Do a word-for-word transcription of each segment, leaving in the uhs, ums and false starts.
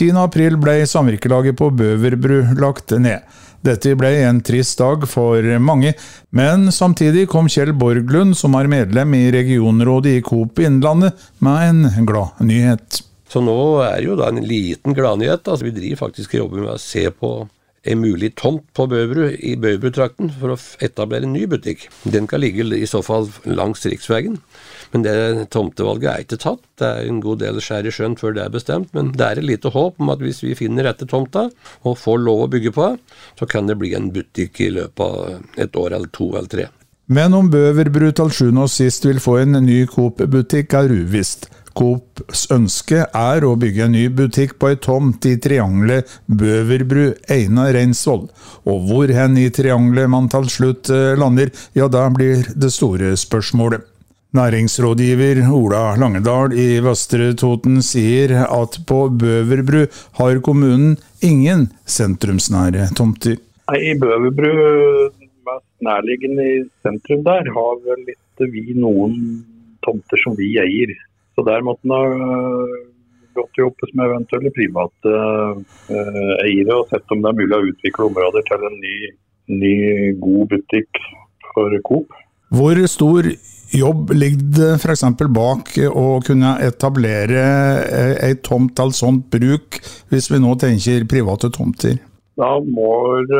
tiende april ble samvirkelaget på Bøverbru lagt ned. Dette ble en trist dag for mange, men samtidig kom Kjell Borglund, som er medlem i regionrådet i Coop Innlandet, med en glad nyhet. Så nå er jo da en liten gladnyhet. Altså, vi driver faktisk jobber med å se på en mulig tomt på Bøverbru, i Bøverbru-trakten, for å etablere en ny butikk. Den kan ligge i så fall langs riksveien, men det tomtevalget er ikke tatt. Det er en god del skjær i sjøen før det er bestemt, men det er et lite håp om at hvis vi finner rette tomta og får lov å bygge på, så kan det bli en butikk i løpet av et år eller to eller tre. Men om Bøverbru til sjuende og sist vil få en ny Coop-butikk er uvisst. Coops ønske er å bygge en ny butikk på et tomt i triangelet Bøverbru Eina Reinsvoll. Og hvor hen i triangelet man til slutt lander, ja da blir det store spørsmålet. Næringsrådgiver Ola Langedal i Vestre Toten sier at på Bøverbru har kommunen ingen sentrumsnære tomter. I Bøverbru, mest nærliggende i sentrum der, har vel litt vi noen tomter som vi eier. Så der måtte man ha gått i oppe som eventuelle private eh, eiere og sett om det er mulig å utvikle områder til en ny, ny god butikk for Coop. Hvor stor jobb ligger det for eksempel bak å kunne etablere et tomt til sånt bruk, hvis vi nå tenker private tomter? Da må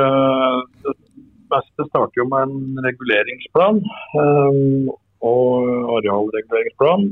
det meste starte jo med en reguleringsplan. Um, og arealreguleringsplan.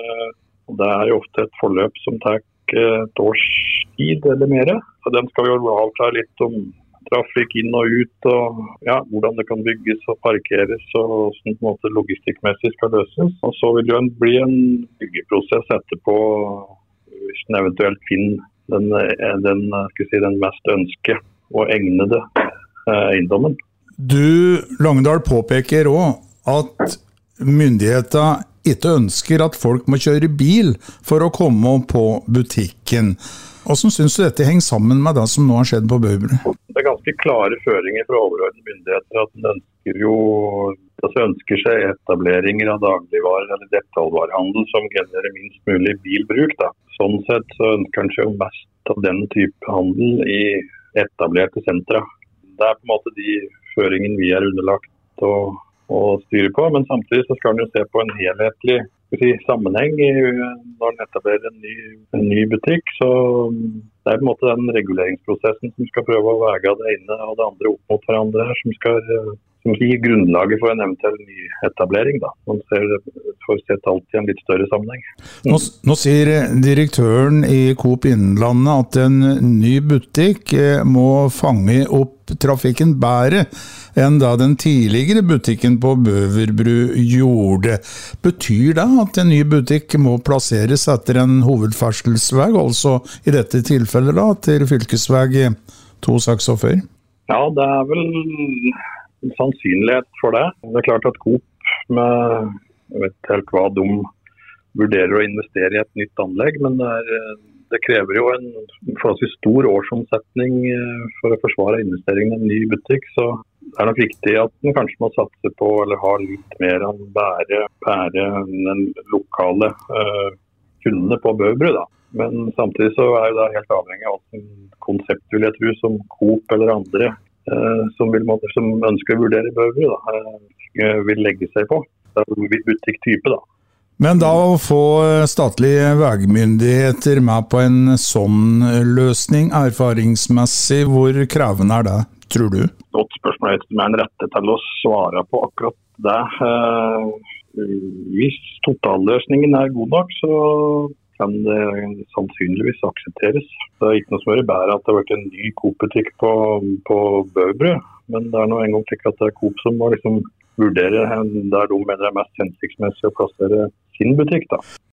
Det er jo ofte et forløp som tar et års tid eller mer. Så den skal vi jo avklare litt om trafikk inn og ut, og ja, hvordan det kan bygges og parkeres, og hvordan på en måte logistikkmessig skal løses. Og så vil det jo bli en byggeprosess etterpå, hvis den eventuelt finner den, den, skal si, den mest ønske og egnede eiendommen. Du, Langedal, påpeker også at myndighetene ikke ønsker at folk må kjøre bil for å komme på butikken. Hvordan synes du dette henger sammen med det som nå har skjedd på Bøverbru? Det er ganske klare føringer fra overordnede myndigheter at de ønsker jo altså ønsker seg etableringer av dagligvarer eller detaljvarehandel som genererer minst mulig bilbruk. Da. Sånn sett så ønsker de seg jo mest av denne type handel i etablerte sentra. Det er på en måte de føringene vi er underlagt og å styre på, men samtidig så skal man jo se på en helhetlig si, sammenheng i, når man etablerer en ny, en ny butikk. Så det er på en måte den reguleringsprosessen som skal prøve å vege det ene og det andre opp mot hverandre her, som skal som gir grunnlaget for en eventuell ny etablering. Da. Man ser, får sett alt i en litt større sammenheng. Nå, nå sier direktøren i Coop Innlandet at en ny butikk må fange opp trafikken bedre enn da den tidligere butikken på Bøverbru gjorde. Betyr det at en ny butikk må plasseres etter en hovedferdselsvei, altså i dette tilfellet da, til fylkesvei to seksogfyrre? Ja, det er vel en sannsynlighet for det. Det er klart at Coop, med, jeg vet ikke helt hva de vurderer å investere i et nytt anlegg, men det, er, det krever jo en forholdsvis stor årsomsetning for å forsvare investeringen i en ny butikk, så det er nok viktig at man kanskje må satse på eller ha litt mer av bære, bære den lokale uh, kundene på Bøverbru da. Men samtidig så er det helt avhengig av hvilken konsept vil jeg tro som Coop eller andre uh, som, vil, som ønsker å vurdere Bøverbru da, uh, vil legge seg på. Det er en butikktype da. Men da å få statlige vegmyndigheter med på en sånn løsning erfaringsmessig, hvor krevende er det, tror du? Godt spørsmål, jeg er en rette til å svare på akkurat det. Hvis totalløsningen er god nok, så kan det sannsynligvis aksepteres. Det er ikke noe som er bedre at det har vært en ny Coop-butikk på, på Bøverbru, men det er nå en gang slik at det er Coop som må liksom vurdere der de mener det er mest hensiktsmessig å plassere sin butikk da.